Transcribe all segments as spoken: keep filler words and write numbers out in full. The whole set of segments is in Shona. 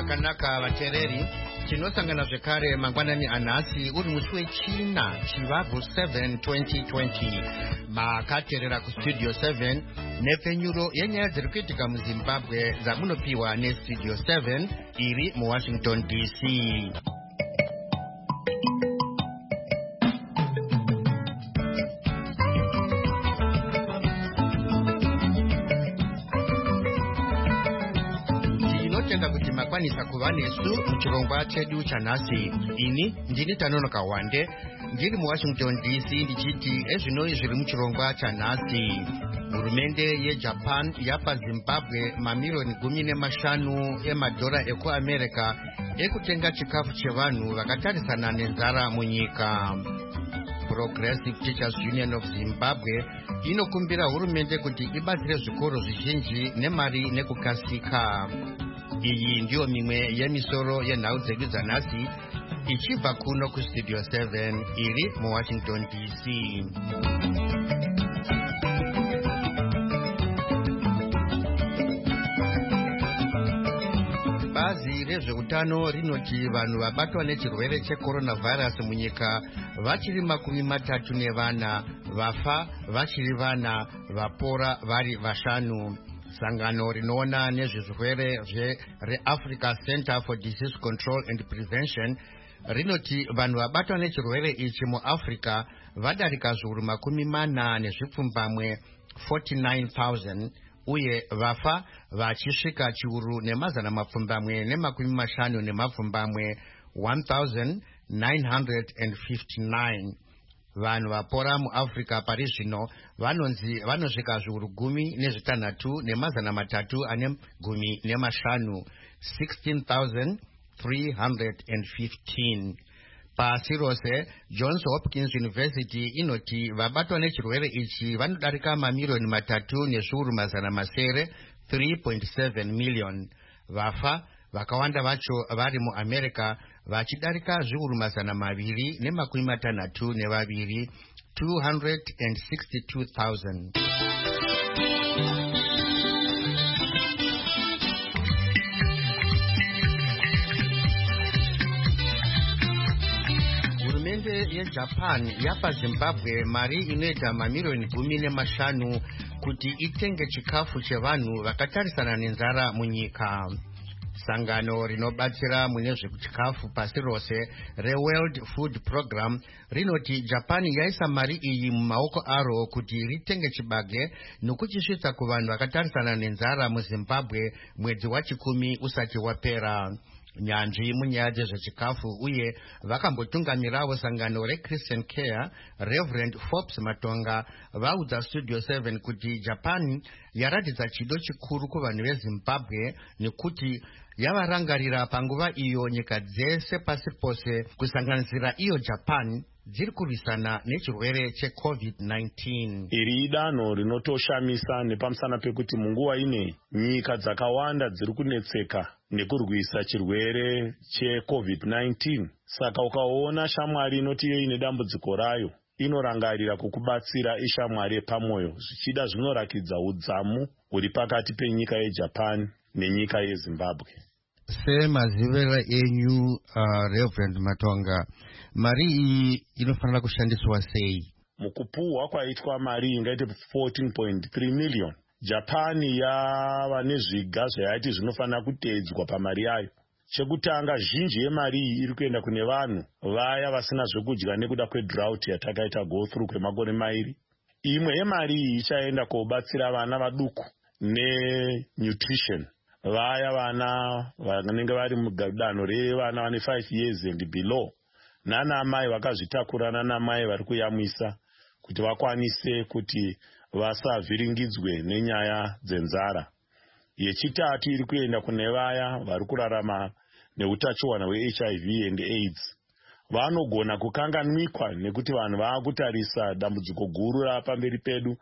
Akanaka vatereri tinosangana zvekare mangwanani anhasi uri musi wechina chivabvu seven twenty twenty makateerera kustudio seven nepfenyuro yenyaya dziri kuitika muzimbabwe dzamunopiwa nestudio seven iri muwashington D C. Kuti makwanisa kuva nesu muchirongwa chedu chanhasi. Ini ndini Tanonoka Wande ndiri muwashington D C ndichiti ezvinoi zviri muchirongwa chanhasi. Hurumende yeJapan yapa Zimbabwe mamilioni gumi nemashanu emadhora ekuAmerica ekutenga chikafu chevanhu vakatarisana nenzara munyika. Progressive Teachers Union of Zimbabwe inokumbira hurumende kuti ibatsire zvikoro zvizhinji nemari nekukasika. Iyi ndiyo mimwe yemisoro yenhau dzedu dzanhasi ichibva kuno kustudio seven iri muwashington D C. Bazi rezveutano rinoti vanhu vabatwa nechirwere checoronavirus munyika vachiri makumi matatu nevana, vafa vachiri vana, vapora vari vashanu. Sangano rinoona nezvezvirwere reAfrica Center for Disease Control and Prevention rinoti vanhu vabatwa nechirwere ichi muAfrica vadarika zviuru makumi mana nezvipfumbamwe forty-nine thousand uye vafa vachisvika chiuru nemazana mapfumbamwe nemakumi mashanu nemapfumbamwe one thousand nine hundred fifty-nine. Vanhu vapora muAfrica pari zvino vanonzi vanosvika zviuru gumi nezvitanhatu nemazana matatu ane gumi nemashanu sixteen thousand three hundred fifteen. Pasi rose Johns Hopkins University inoti vabatwa nechirwere ichi vanodarika mamilioni matatu nezviuru mazana masere three point seven million. Vafa vakawanda vacho vari muAmerica vachidarika zviuru mazana maviri nemakumi matanhatu nevaviri two hundred sixty-two thousand. Hurumende yeJapan yapa Zimbabwe mari inoita mamilioni gumi nemashanu kuti itenge chikafu chevanhu vakatarisana nenzara munyika. Sangano rinobatsira mune zvechikafu pasi rose reWorld Food Program rinoti Japan yaisa mari iyi mumaoko aro kuti ritenge chibage nokuchisvitsa kuvanhu vakatarisana nenzara muZimbabwe mwedzi wachikumi usati wapera. Nyanzvi munyaya dzezvechikafu uye vakambotungamirawo sangano reChristian Care Reverend Forbes Matonga vaudza Studio seven kuti Japan yaratidza chido chikuru kuvanhu veZimbabwe nekuti yavarangarira panguva iyo nyika dzese pasi pose kusanganisira iyo Japan dziri kurwisana nechirwere checovid nineteen. Iri danho rinotoshamisa nepamusana pekuti munguva ine nyika dzakawanda dziri kunetseka nekurwisa chirwere checovid nineteen. Saka ukaona shamwari inoti iyo ine dambudziko rayo inorangarira kukubatsira ishamwari pamwoyo zvichida zvinorakidza udzamu huri pakati penyika yeJapan nenyika yeZimbabwe. Semazivera enyu uh, Reverend Matonga, mari iyi inofanira kushandiswa sei? Mukupuhwa kwaitwa mari ingaite fourteen point three million. Japan yava nezviga zvaiti zvinofanira kuteedzwa pamari yayo. Chekutanga zhinji yemari iyi iri kuenda kune vanhu vaya vasina zvekudya nekuda kwedrought yatakaita go through kwemakore mairi. Imwe yemari iyi ichaenda kobatsira vana vaduku nenutrition. Vaya vana vanenge vari mudanho revana vane five years and below nana amai vakazvitakura nana amai vari kuyamwisa kuti vakwanise kuti vasavhiringidzwe nenyaya dzenzara. Yechitatu iri kuenda kune vaya vari kurarama neutachiona hweH I V and AIDS. Vanogona kukanganwikwa nekuti vanhu vaakutarisa dambudziko guru rapamberi pedu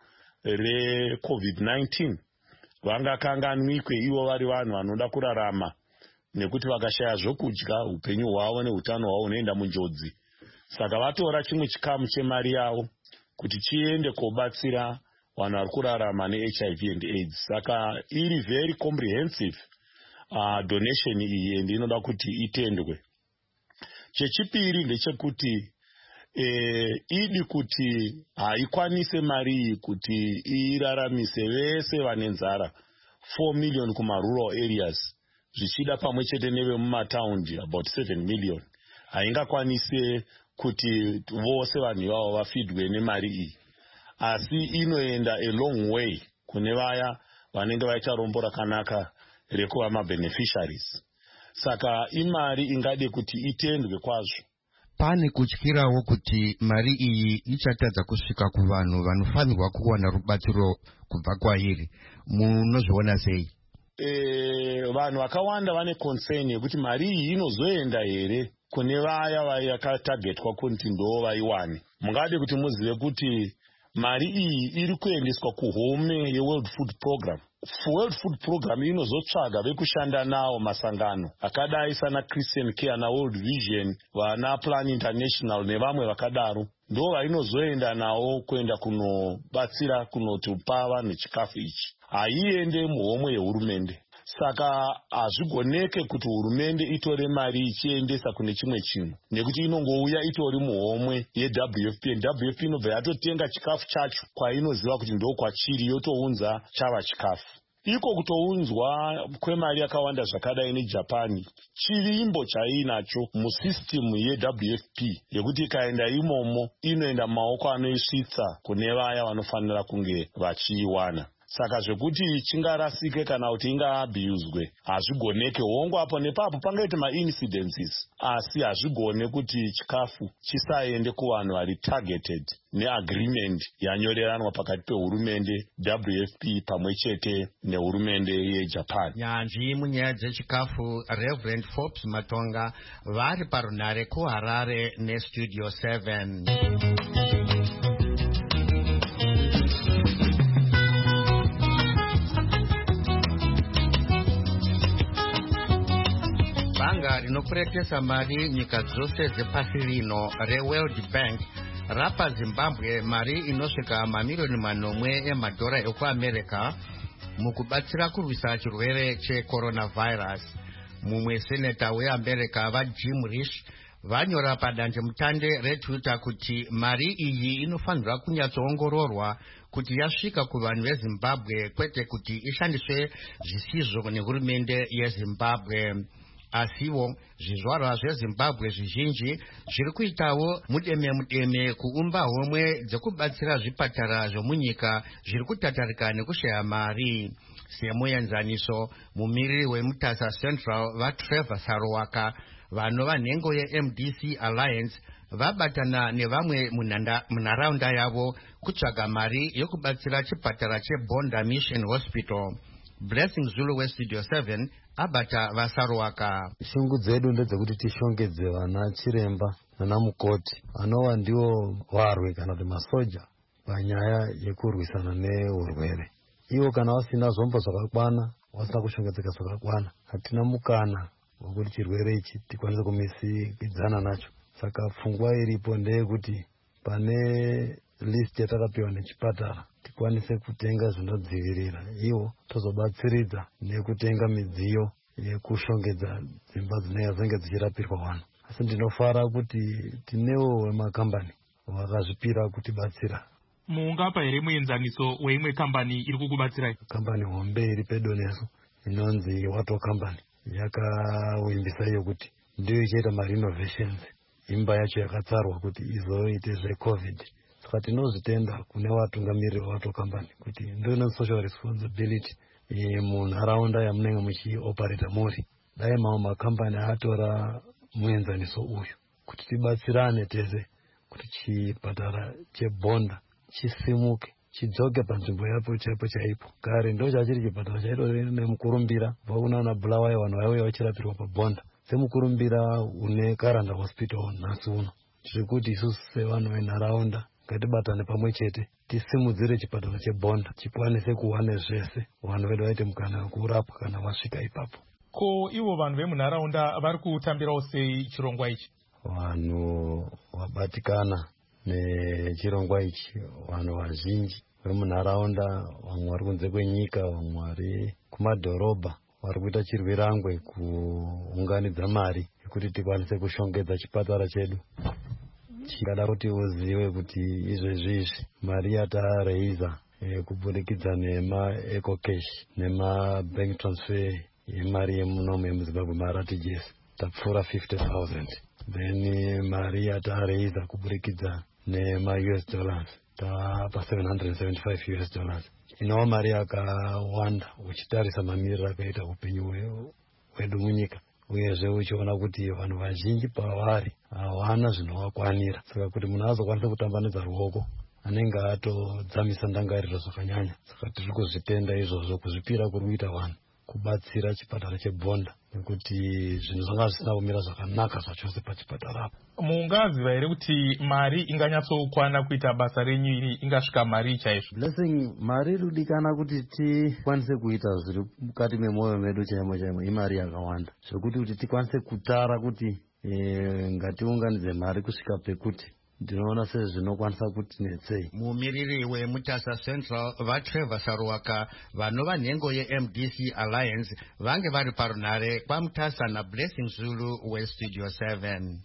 recovid nineteen. Vangakanganwikwe ivo vari vanhu vanoda kurarama nekuti vakashaya zvokudya upenyu hwavo neutano hwavo hunoenda munjodzi. Saka vatora chimwe chikamu chemari yavo kuti chiende kobatsira vanhu vari kurarama neH I V and AIDS. Saka iri very comprehensive uh, donation iyi ende inoda kuti itendwe. Chechipiri ndechekuti eh, idi kuti haikwanise mari iyi kuti iraramise vese vane nzara four million kuma rural areas zvichida pamwe chete neve mumataundi about seven million. Haingakwanise kuti vose vanhu ivavo vafidwe nemari iyi, asi inoenda a long way kune vaya vanenge vaita rombo rakanaka rekuva mabeneficiaries. Saka imari ingade kuti itendwe kwazvo. Pane kutyirawo kuti mari iyi ichatadza kusvika kuvanhu vanofanirwa kuwana rubatsiro kubva kwairi. Munozviona sei? Eh, vanhu vakawanda vane concern yekuti mari iyi inozoenda here kune vaya vayakatargetwa kuti ndo vaiwane. Mungade kuti muzive kuti mari iyi iri kuendeswa kuhome yeWorld Food Program. World Food Program inozotsvaga vekushanda nawo masangano akadai sana Christian Care na World Vision, vana Plan International nevamwe vakadaro, ndo vainozoenda nawo kuenda kunobatsira kunotupa vanhu chikafu ichi. Haiende muhomwe yehurumende. Saka hazvigoneke kuti hurumende itore mari ichiendesa kune chimwe chinhu, nekuti inongouya itori muhomwe yeW F P. W F P inobva yatotenga chikafu chacho kwainoziva kuti ndo kwachiri, yotounza chava chikafu. Iko kutounzwa kwemari yakawanda zvakadai neJapan chirimbo chainacho musystem yeW F P yekuti ikaenda imomo inoenda maoko anoisvitsa kune vaya vanofanira kunge vachiiwana. Saka zvekuti chingarasike kana kuti ingaabuswe hazvigoneke. Hongo apo nepapo pangaita ma-incidences, asi hazvigone kuti chikafu chisaende kuvanhu vari targeted neagreement yanyoreranwa pakati pehurumende W F P pamwe chete nehurumende yeJapan. Nyanzvi munyaya dzechikafu Reverend Forbes Matonga vari parunare kuHarare neStudio seven. Banga rinokurekesa mari nyika dzose dzepasi rino reWorld Bank rapa Zimbabwe mari inosvika mamiliyoni manomwe emadhora ekuAmerica mukubatsira kurwisa chirwere checoronavirus. Mumwe seneta weAmerica vaJim Risch vanyora padanje mutande reTwitter kuti mari iyi inofanirwa kunyatsoongororwa kuti yasvika kuvanhu veZimbabwe kwete kuti ishandiswe zvisizvo nehurumende yeZimbabwe. Asiwo zvizvarwa zveZimbabwe zvizhinji zviri kuitawo mudeme mudeme kuumba homwe dzekubatsira zvipatara zvomunyika zviri kutatarika nekushaya mari. Semuenzaniso, mumiriri weMutasa Central vaTrevor Sarowaka vanova nhengo yeM D C Alliance vabatana nevamwe munharaunda yavo kutsvaga mari yokubatsira chipatara cheBonda Mission Hospital. Blessing Zulu weStudio seven abata vaSarowaka. Shungu dzedu ndedzekuti tishongedze vana chiremba nana mukoti anova ndiwo varwi kana kuti masoja panyaya yekurwisana neurwere. Ivo kana vasina zvombo zvakakwana, vasina kushongedzeka zvakakwana, hatina mukana wekuti chirwere ichi tikwanise kumisikidzana nacho. Saka pfungwa iripo ndeyekuti pane list yatakapiwa nechipatara tikwanise kutenga zvinodzivirira, ivo tozobatsiridza nekutenga midziyo yekushongedza dzimba dzinenge dzichirapirwa vanhu. Asi ndinofara kuti tinewo vemakambani vakazvipira kutibatsira. Mungapa here muenzaniso weimwe kambani iri kukubatsirai? Kambani hombe iri pedo nesu inonzi Wato Company yakawimbisa iyo kuti ndiyo ichiita marenovations. Imba yacho yakatsarwa kuti izoite zveCovid. Saka tinozvitenda kune vatungamiriri veWato Company kuti ndoine social responsibility munharaunda yamunenge muchioperata muri. Dai mamwe makambani atora muenzaniso uyu kuti tibatsirane tese kuti chipatara cheBonda chisimuke chidzoke panzvimbo yapo chaipo chaipo. Kare ndo chachiri chipatara chaitori nemukurumbira kubva kunana Bulawayo vanhu vaiuya vachirapirwa paBonda. Semukurumbira une Karanda Hospital nhasi uno. Tiri kuti isusu sevanhu venharaunda ngatibatane pamwe chete tisimudzire chipatara cheBonda chikwanise kuwane zvese vanhu vedu vaite mukana wekurapwa kana vasvika ipapo. Ko ivo vanhu vemunharaunda vari kutambirawo sei chirongwa ichi? Vanhu vabatikana nechirongwa ichi, vanhu vazhinji vemunharaunda, vamwe vari kunze kwenyika, vamwe vari kumadhorobha, vari kuita chirwerangwe kuunganidza mari yekuti tikwanise kushongedza chipatara chedu. Chingada kuti uzive kuti izvezvizvi mari yatareiza e, kubudikidza nema-eco cash nema-bank transfer yemari yemunomu yemuzimbabwe mara R T G S tapfuura fifty thousand. Then mari yatareiza kubudikidza nema-U S dollars tapa seven hundred seventy-five U S dollars. Inova mari yakawanda uchitarisa mamiriro akaita upenyu hwedu munyika, uyezve uchiona kuti vanhu vazhinji pavari hawana zvinovakwanira. Saka kuti munhu azokwanisa kutambanudza ruoko anenge atodzamisa ndangariro zvakanyanya. Saka tiri kuzvitenda izvozvo, kuzvipira kuri kuita vanhu kubatsira chipatara chebhonda, nekuti zvinhu zvanga zvisina kumira zvakanaka zvachose pachipatara apo. Mungaziva here kuti mari inganyatsokwana kuita basa renyu iri ingasvika mari chaizvo? Blessing, mari irudikana kuti tikwanise kuita zviri mukati memwoyo medu chaimo chaimo imari yakawanda, zvokuti kuti tikwanise kutara kuti e, ngatiunganidze mari kusvika pekuti ndinoona sezvinokwanisa kuti netsei. Mumiriri weMutasa Central vaTrevor Saruwaka vanova nhengo ye-M D C Alliance vange vari parunhare kwaMutasa naBlessing Zulu weStudio seven.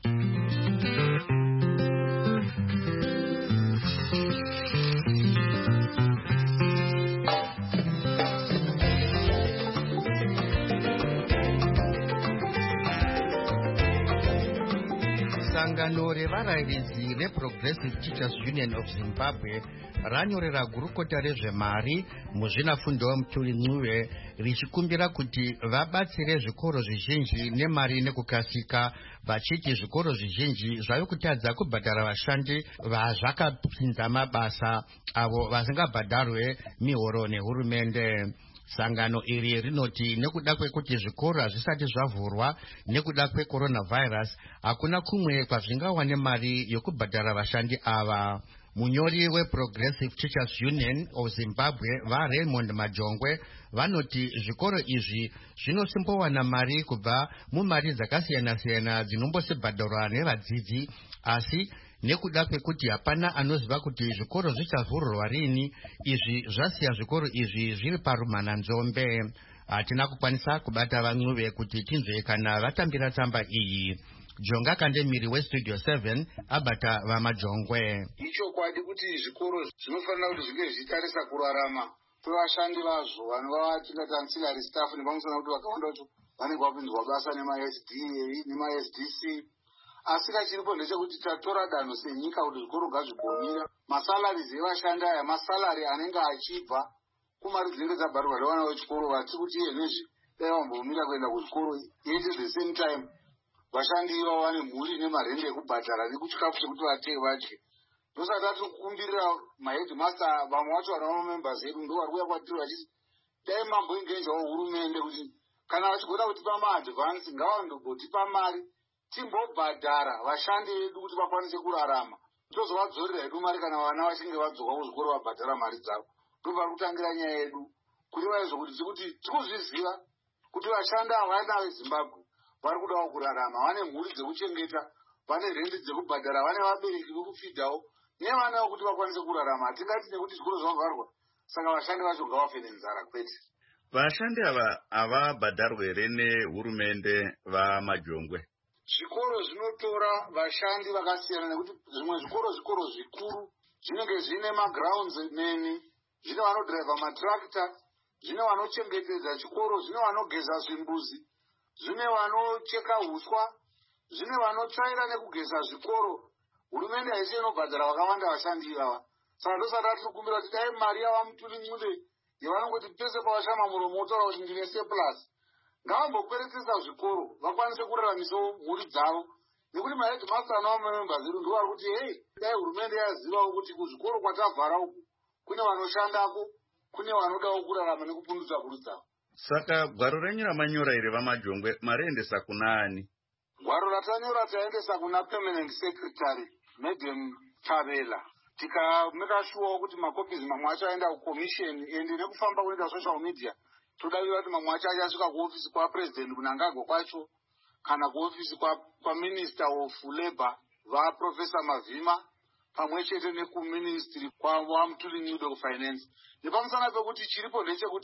Sangano revarairidzi reProgressive Teachers Union of Zimbabwe ranyorera gurukota rezvemari muzvinafundo weMutuli Ncube richikumbira kuti vabatsire zvikoro zvizhinji nemari nekukasika, vachiti zvikoro zvizhinji zvave kutadza kubhadhara vashandi vazvakapinza mabasa avo vasingabhadharwe mihoro nehurumende. Sangano iri rinoti nekuda kwekuti zvikoro hazvisati zvavhurwa nekuda kwecoronavirus hakuna kumwe kwazvingawane mari yokubhadhara vashandi ava. Munyori weProgressive Teachers Union of Zimbabwe vaRaymond Majongwe vanoti zvikoro izvi zvinosimbowana mari kubva mumari dzakasiyana-siyana dzinombosibhadharwa nevadzidzi, asi nekuda kwekuti hapana anoziva kuti zvikoro zvichavhurwa rini, izvi zvasiya zvikoro izvi zviri parumhana nzombe. Hatina kukwanisa kubata vaNcube kuti tinzwe kana vatambira tsamba iyi. Jonga Kandemiri weStudio seven abata vaMajongwe. Ichokwadi kuti zvikoro zvinofanira kuti zvinge zvichitarisa kurarama kwevashandi vazvo vanova tingati ancillary staff, nepamusana kuti vakawanda kuti vanenge vapinzwa basa nema-S D A nema-S D C. Asi kachiripo ndechekuti tatora danho senyika kuti zvikoro ngazvigomira. Masalaries evashandi aya masalari anenge achibva kumari dzinenge dzabharirwa nevana vechikoro vati kuti iye nezvi dai vambomira kuenda kuzvikoro, yet at the same time vashandi ivavo vane mhuri nemarende ekubhadhara nekuchikafu chekuti vatenge vadye. Ndosati tatokumbirira mahedmaster vamwe vacho vana vamamembers edu ndo vari kuuya kwatiri vachiti dai mamboingenjawo hurumende kuti kana vachigona kutipa maadvance ngavandobhotipa mari timbobhadhara vashandi vedu kuti vakwanise kurarama, tozovadzorera hedu mari kana vana vachinge vadzoka kuzvikoro vabhadhara mari dzavo. Ndopari kutangira nyaya yedu kureva izvo kuti tikuti tikuzviziva kuti vashandi ava vana veZimbabwe vari kudawo kurarama, vane mhuri dzekuchengeta, vane rendi dzekubhadhara, vane vabereki vekufidhawo nevana vokuti vakwanise kurarama. Hatingati nekuti zvikoro zvavharwa saka vashandi vacho ngavafe nenzara, kwete. Vashandi ava havabhadharwe here nehurumende vaMajongwe? Zvikoro zvinotora vashandi vakasiyana nekuti zvimwe zvikoro zvikoro zvikuru zvinenge zvine magrounds meni, zvine vanodhiraivha matrakta, zvine vanochengetedza chikoro, zvine vanogeza zvimbuzi, zvine vanocheka huswa, zvine vanotsvaira nekugeza zvikoro. Hurumende haisi inobhadhara vakawanda vashandi ivava. Saka ndosati tikumbira kuti dai mari yavaMutuli Ncube yavanongoti pese pavashama muromo wotaura kuti ndine surplus, ngavambokweretesa zvikoro vakwanise kuraramisawo mhuri dzavo, nekuti mahedmaster anavamamembers edu ndo vari kuti hei dai hurumende yazivawo kuti kuzvikoro kwatavhara uku kune vanoshandako, kune vanodawo kurarama nekupundudza mhuri dzavo. Saka gwaro renyu ramanyora iri vaMajongwe mariendesa kuna ani? Gwaro ratanyora taendesa kuna permanent secretary Madam Tabela, tikameka sure kuti makopizi mamwe acho aenda kucommission ende nekufamba kuenda social media todaviva kuti mamwe acho achasvika kuofisi kwapresident kunangago kwacho kana kuofisi kwaminister of labour vaprofessor Mavhima pamwe chete nekuministry kwaMutuli Ncube kufinance. Nepamusana pekuti chiripo ndechekuti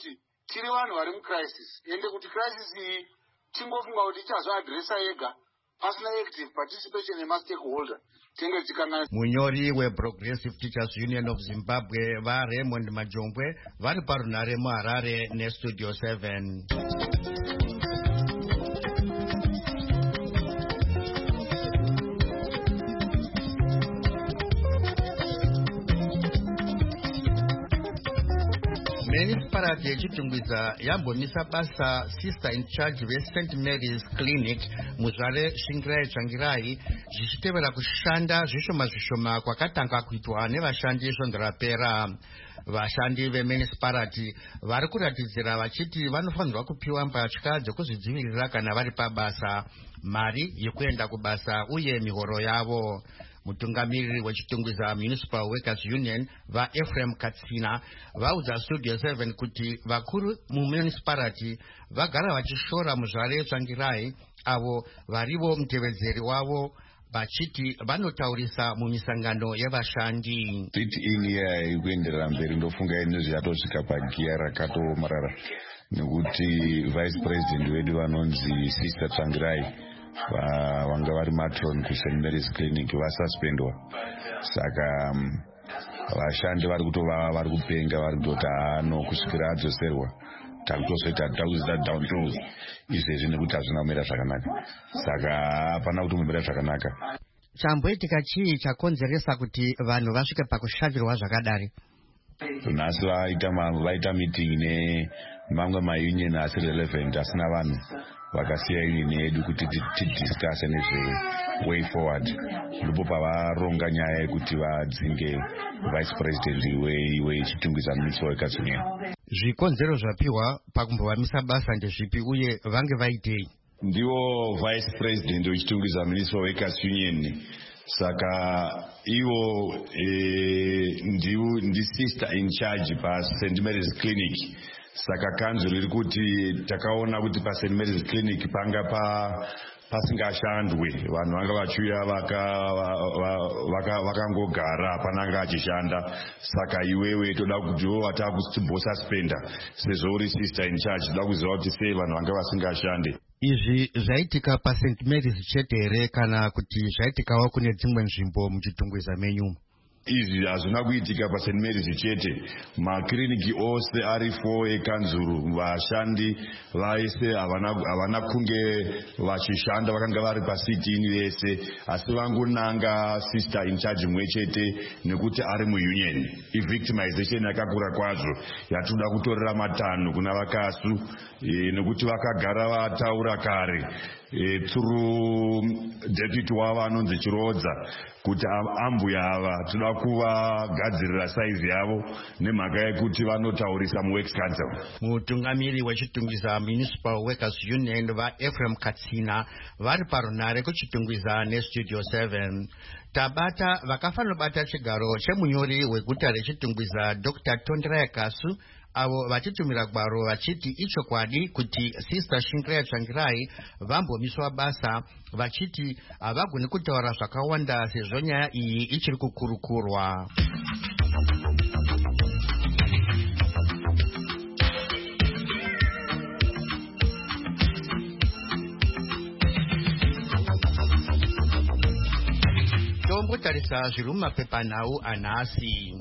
tiri vanhu vari mucrisis ende kuti crisis iyi tingofunga kuti ichazoadresa yega pasina active participation yemastakeholder tinge tikangana. Munyori weProgressive Teachers Union of Zimbabwe vaRaymond Majongwe vari parunare muHarare neStudio seven. Municipality yechitungwiza yambomisa basa sister in charge veSaint Mary's Clinic muzvare Shingirai Tsvangirai zvichitevera kushanda zvishoma zvishoma kwakatanga kuitwa nevashandi svondo rapera. Vashandi vemunicipality vari kuratidzira vachiti vanofanirwa kupiwa mbatya dzekuzvidzivirira kana vari pabasa, mari yekuenda kubasa uye mihoro yavo. Mutungamiriri wechitungwiza Municipal Workers Union vaEphraim Katsina vaudza Studio seven kuti vakuru mumunicipality vagara vachishora muzvare Tsvangirai avo varivo mutevedzeri wavo vachiti vanotaurisa mumisangano yevashandi. Titi inyaya yekuenderera mberi ndofunga nezviyatosvika pagiya rakatomarara nekuti vice president wedu vanonzi Sister Tsvangirai vanga vari matron kuSaint Mary's Clinic vasuspendwa. Saka vashandi vari kutova vari kupenga vari kutoti ano kusvikira adzoserwa takutozoita takuzoita down tools izvezvi nekuti hazvina kumira zvakanaka. Saka hapana kuti kumira zvakanaka. Chamboitika chii chakonzeresa kuti vanhu vasvike pakushatirwa zvakadari? Nhasi vaita vaita meeting nemamwe maunion asi relevant asina vanhu vakasiya union yedu kuti tidiscuss nezve way forward. Ndipo pavaronga nyaya yekuti vadzinge vice president wechitungwiza Municipal Workers Union. Zvikonzero zvapiwa pakumbovamisa basa ndezvipi uye vange vaitei? Ndiwo vice president wechitungwiza Municipal Workers Union. Saka iwo e, ndiwo ndi sister in charge pa Saint Mary's Clinic. Saka kanzuro riri kuti takaona kuti pa Saint Mary's Clinic panga pa pasingashandwe vanhu vanga vachiuya vakangogara pananga achishanda. Saka iwewe toda kuti watakususpenda sezvo uri sister in charge, toda kuziva kuti sei vanhu vanga vasingashande. Izvi zvaitika pa Saint Mary's chete here kana kuti zvaitikawo kune dzimwe nzvimbo muchitungwiza menyu? Izvi hazvina kuitika pa Saint Mary's chete. Makiriniki ose ari four ekanzuru vashandi vaise havana kunge vachishanda, vakanga vari pasitini vese, asi vangonanga sister in charge mwe chete nekuti ari muunion. I-victimization yakakura kwazvo yatoda kutorera matanho kuna vakasu e, nekuti vakagara vataura kare e, through deputy wavo anonzi Chirodza kuti ambuya ava toda kuvagadzirira saizi yavo nemhaka yekuti vanotaurisa muworks council. Mutungamiri wechitungwiza Municipal Workers Union vaEphraim Katsina vari parunare kuchitungwiza neStudio seven. Tabata vakafanobata chigaro chemunyori weguta rechitungwiza Doctor Tonderai Kasu avo vachitumira gwaro vachiti ichokwadi kuti Sister Shingirai Tsvangirai vambomiswa basa, vachiti havagoni kutaura zvakawanda sezvo nyaya iyi ichiri kukurukurwa. Tombotarisa zviri mumapepanhau anhasi.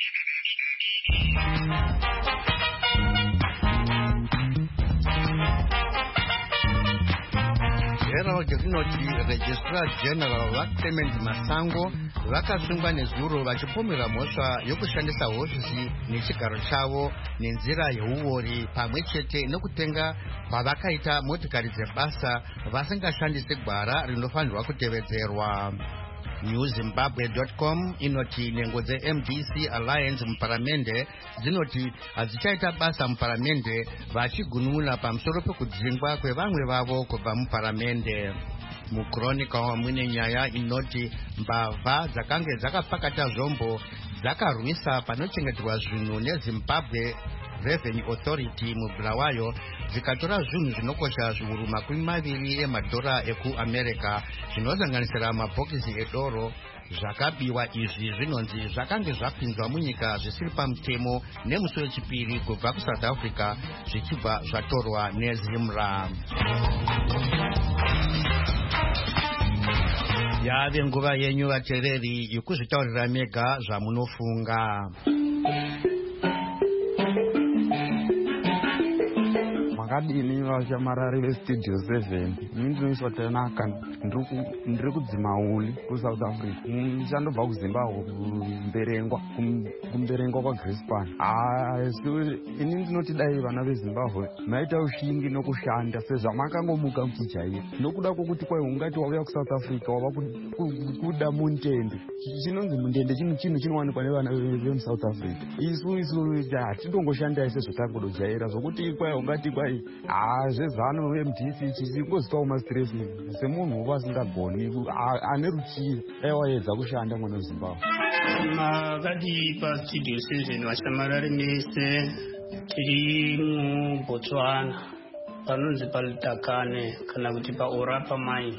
Herald rinoti Registrar General vaClement Masango vakasungwa nezuro vachipomera mhosva yokushandisa hofisi nechigaro chavo nenzira yeuori pamwe chete nokutenga kwavakaita motikari dzebasa vasingashandisi gwara rinofanirwa kutevedzerwa. New Zimbabwe dot com inoti nhengo dzeM D C Alliance muparamende dzinoti hadzichaita basa muparamende vachigunun'una pamusoro pekudzingwa kwevamwe vavo kubva muparamende. Muchronicle mune nyaya inoti mbavha dzakange dzakapakata zvombo dzakarwisa panochengeterwa zvinhu neZimbabwe Revenue Authority muBulawayo dzikatora zvinhu zvinokosha zviuru makumi maviri emadhora ekuAmerica zvinosanganisira mabhokisi edoro, zvakabiwa izvi zvinonzi zvakange zvapinzwa munyika zvisiri pamutemo nemusi wechipiri kubva kuSouth Africa zvichibva zvatorwa neZimra. Yave nguva yenyu vateereri yekuzvitaurira mega zvamunofunga. Makadini vashamarari vestudio seven ini ndinoiswa tanaka ndiri kudzima uli kuSouth Africa ndichandobva kuZimbabwe kumberengwa kumberengwa kwaGrispan. Ini ndinoti dai vana veZimbabwe maita ushingi nokushanda sezvamakangomuka muchijaira nokuda kwokuti kwai ungati wauya kuSouth Africa wava kuda muntende. Chinonzi mundende chinhu chinowanikwa nevana vemuSouth Africa. Isu isu hatidongoshanda sezvatangodojaira zvokuti kwai ungati kwai zvezano M D C chisingozitawo mastress semunhu uva asingagoni ane ruchiyo aiwaedza kushanda mwana weZimbabwe. Makati pastudio seven vashamarari mese tiri muBotswana panonzi paLutakane kana kuti paOrapa Mine.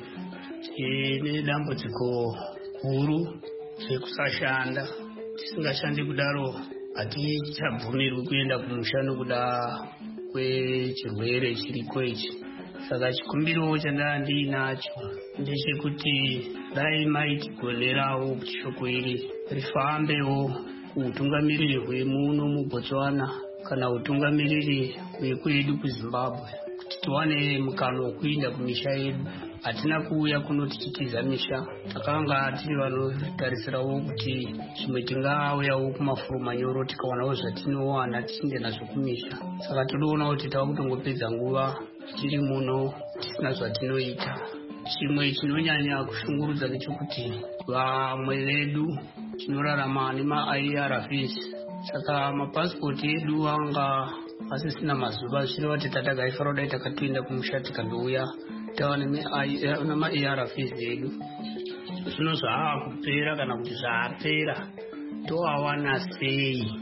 Tine dambudziko huru rekusashanda. Tisingashandi kudaro hatichabvumirwi kuenda kumusha nokuda kwechirwere chiriko ichi. Saka chikumbiro chandanga ndiinacho ndechekuti dai maitigonerawo kuti shoko iri rifambewo kuutungamiriri hwemuno muBotswana kana utungamiriri hwekwedu kuZimbabwe kuti tiwane mukana wekuenda kumisha yedu. Hatina kuuya kuno tichitiza misha, takanga tiri vanotarisirawo kuti chimwe tingauyawo kumafuro manyoro tikaonawo zvatinowana tichinge nazvo kumisha. Saka todoona kuti tava kutongopedza nguva tiri muno tisina zvatinoita. Chimwe chinonyanya kushungurudza nechekuti vamwe vedu tinorarama nema-I R Vs, saka mapasipoti edu anga asisina mazuva zvinova kuti tatagaifanira kudai takatoenda kumusha tikandouya tava nema-I R Vs edu. Zvino zvaakupera kana kuti zvaapera toawana sei?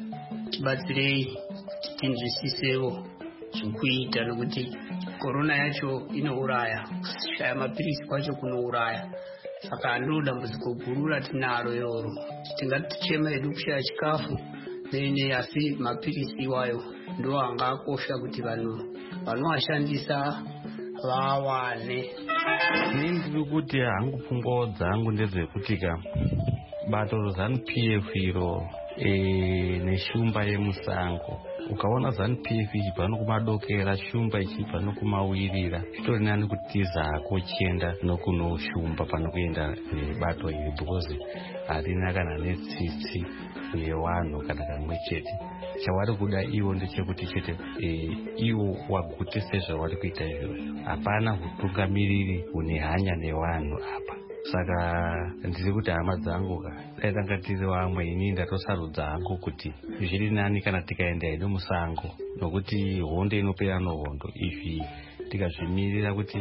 Tibatsirei tinzwisisewo zvekuita nokuti korona yacho inouraya, kushaya mapirisi kwacho kunouraya. Saka ndiro dambudziko guru ratinaro iroro. Tingatichema hedu kushaya chikafu nene, asi mapirisi iwayo ndo angakosha kuti vanhu vanoashandisa vawane. Ini ndiri kuti hangu pfungwa dzangu ndedzekuti ka bato reZANU P F iro neshumba yemusango, ukaona ZANU P F ichibva nokumadokera shumba ichibva nokumawirira, zvitori nani kuti tizako chienda nokunoshumba pano kuenda bato iri because harina kana netsitsi yewanhu kana kamwe chete. Chawari kuda iwo ndechekuti chete iwo wagute sezvavari kuita izvozvo. Hapana utungamiriri une hanya nevanhu apa. Saka ndiri kuti hama dzangu ka dai tanga tiri vamwe, ini ndatosarudza hangu kuti zviri nani kana tikaenda hedu musango, nokuti hondo inopera nohondo. Izvi tikazvimirira kuti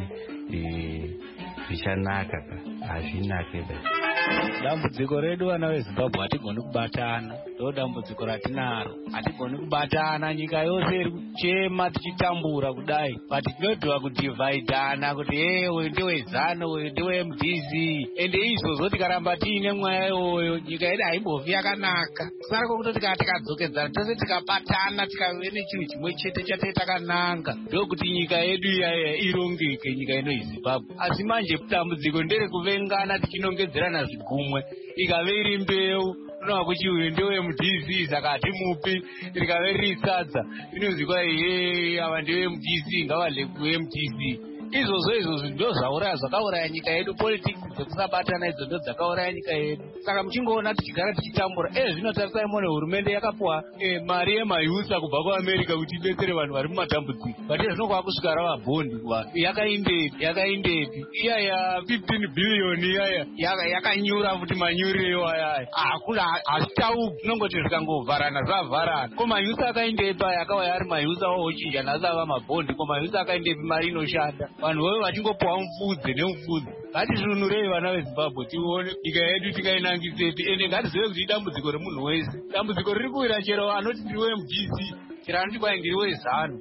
zvichanaka ka hazvinake da. Dambudziko redu vana veZimbabwe hatigoni kubatana, ndo dambudziko ratinaro. Hatigoni kubatana, nyika yose iri kuchema tichitambura kudai, but tinodhwa kudivhaidhana kuti hey, uyu ndeweZANU, uyu ndewe M D C, ende izvozvo tikaramba tiine mwaya iwoyo nyika yedu haimbofi yakanaka. Saka kwokutoti kana tikadzokedzana tose tikabatana tikave nechinhu chimwe chete chate takananga, ndokuti nyika yedu iyaya irongeke, nyika ino yeZimbabwe. Asi manje dambudziko nderekuvengana tichinongedzerana zvigumwe, ikave iri mbeu unova kuti uyu ndewe M D C saka hatimupi, rikave riri sadza inozi kwai ye ava ndewe M D C ngavadle kuM D C. Izvozvo izvozvo ndo zvauraya zvakauraya nyika yedu. Politics dzekusabatana idzo ndo dzakauraya nyika yedu. Saka muchingoona tichigara tichitambura, eh zvinotarisai mone hurumende yakapuwa mari yemayusa kubva kuAmerica kuti idetsere vanhu vari mumatambudziko, but zvinokwa kusvika rava bhondi kuvanhu. Yakaindepi yakaindepi iyaya fifteen billion iyaya yakanyura futi manyurirewo ayaya hakuna hazvitauki, zvinongoti zvikangovharana zvavharana. Ko mayusa akaindepi aya akauya ari mayusa wochinja nhasi ava mabhondi? Ko mayusa akaindepi mari inoshanda? Vanhu voyo vachingopuwa mufudze nemufudze. Ngatizvunurei vana veZimbabwe tione nyika yedu tikainangisepi, ende ngatizive kuti idambudziko remunhu wese. Dambudziko riri kuwira chero anoti ndiri weM D C, chero anoti kwai ndiri weZANU.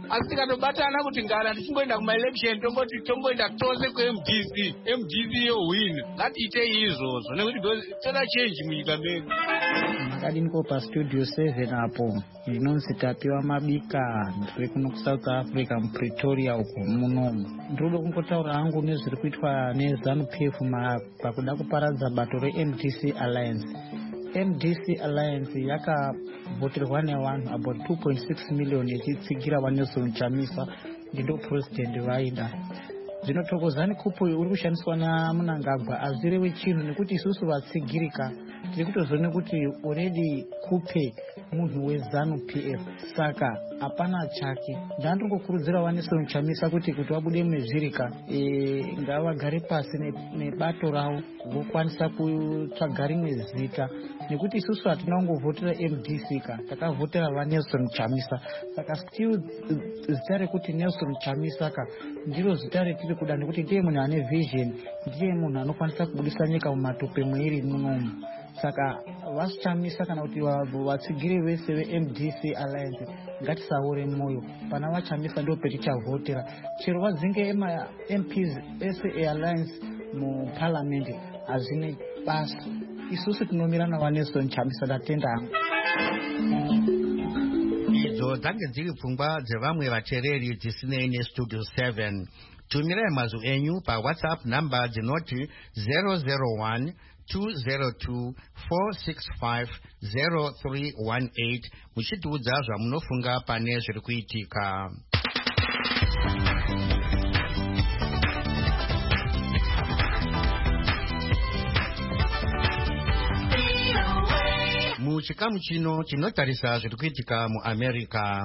asi tikatobatana kuti ngana tichingoenda kumaelection tomboti tomboenda tose kuM D C M D C yohwina ngatiitei izvozvo nekuti toda change munyika medu. Makadiniko pastudio seven apo inonzi tapiwa mabika ndiri kuno kuSouth Africa muPretoria uko munomu. Ndinoda kungotaura hangu nezviri kuitwa neZANU P F pakuda kuparadza bato reM D C Alliance. M D C Alliance yakavhoterwa nevanhu about two point six million ichitsigira vaNelson Chamisa ndindo president vaida. Zvino thokozani kupo uri kushandiswa naMnangagwa azirewe chinhu nekuti isusu vatsigirika tiri kutozoona kuti already kupe munhu weZANU P F saka hapana chake. Ndandingokurudzira vaNelson Chamisa kuti kuti vabude mezvirika e, ngavagare pasi nebato ravo vokwanisa kutsvaga rimwe zita nekuti isusu hatina kungovhotera M D C ka takavhotera vaNelson Chamisa saka still zita rekuti Nelson Chamisa ka ndiro zita retiri kuda nekuti ndiye munhu ane vision, ndiye munhu anokwanisa kubudisa nyika mumatope mweiri munomu. Saka vaChamisa kana kuti vatsigiri vese veM D C Alliance ngatisaore mwoyo pana vaChamisa ndio petichavhotera chero vadzinge M Ps ese eAlliance muparliament hazvine basa. Isusu tinomira navaNelson Chamisa datenda hangu. Idzo dzange dziri pfungwa dzevamwe vateereri dzisinei neStudio seven. Tumirai mazwi enyu paWhatsApp namba dzinoti zero zero one two zero two four six five zero three one eight muchitiudza zvamunofunga pane zviri kuitika. Muchikamu chino tinotarisa zviri kuitika muAmerica.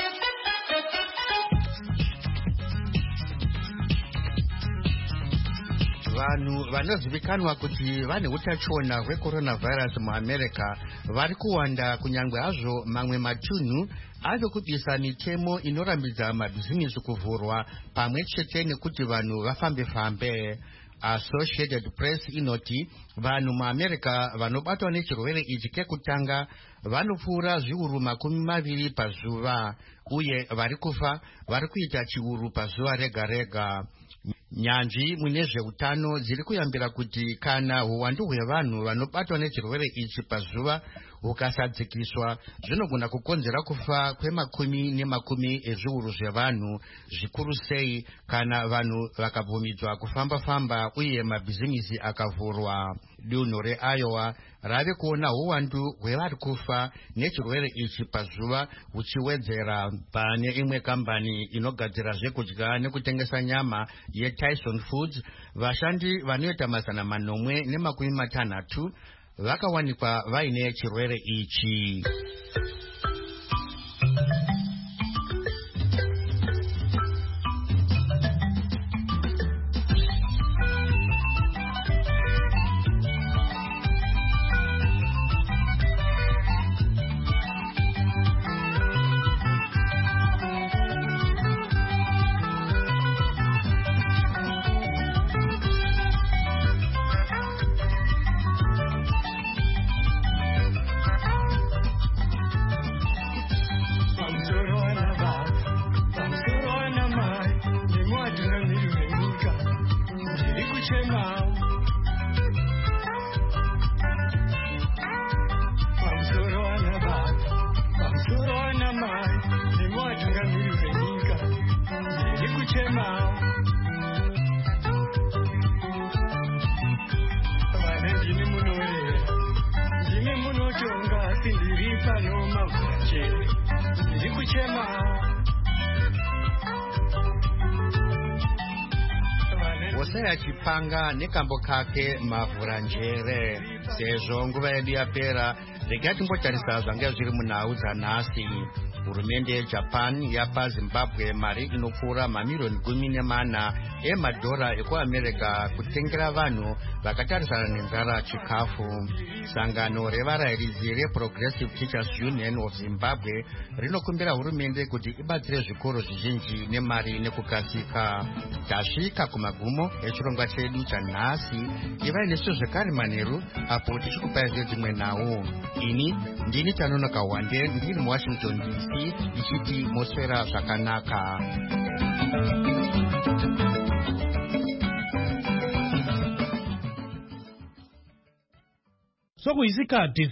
Vanhu vanozivikanwa kuti vane utachiona hwecoronavirus muAmerica vari kuwanda kunyangwe hazvo mamwe matunhu ave kubisa mitemo inorambidza mabhizimusi kuvhurwa pamwe chete nekuti vanhu vafambe-fambe. Associated Press inoti vanhu muAmerica vanobatwa nechirwere ichi kekutanga vanopfuura zviuru makumi maviri pazuva uye vari kufa vari kuita chiuru pazuva rega rega. Nyanzvi mune zveutano dziri kuyambira kuti kana uwandu hwevanhu vanobatwa nechirwere ichi pazuva hukasadzikiswa zvinogona kukonzera kufa kwemakumi nemakumi ezviuru zvevanhu, zvikuru sei kana vanhu vakabvumidzwa kufamba-famba uye mabhizimisi akavhurwa. Dunhu reIowa rave kuona uwandu hwevari kufa nechirwere ichi pazuva huchiwedzera. Pane imwe kambani inogadzira zvekudya nekutengesa nyama yeTyson Foods, vashandi vanoita mazana manomwe nemakumi matanhatu vakawanikwa vaine chirwere ichi. Hosea Chipanga nekambo kake mavhura njere. Sezvo nguva yedu yapera, regai timbotarisa zvange zviri munhau dzanhasi. Hurumende yeJapan yapa Zimbabwe mari inopfuura mamilioni gumi nemana emadhora ekuAmerica kutengera vanhu vakatarisana nenzara chikafu. Sangano revarairidzi reProgressive Teachers Union of Zimbabwe rinokumbira hurumende kuti ibatsire zvikoro zvizhinji nemari nekukasika. Tasvika kumagumo echirongwa chedu chanhasi. Ivai nesu zvekare manheru apo tichikupai dzimwe nhau. ini ndini Tanono Kawande ndiri muWashington D C ndichiti moswera zvakanaka. Sokuyisikhathi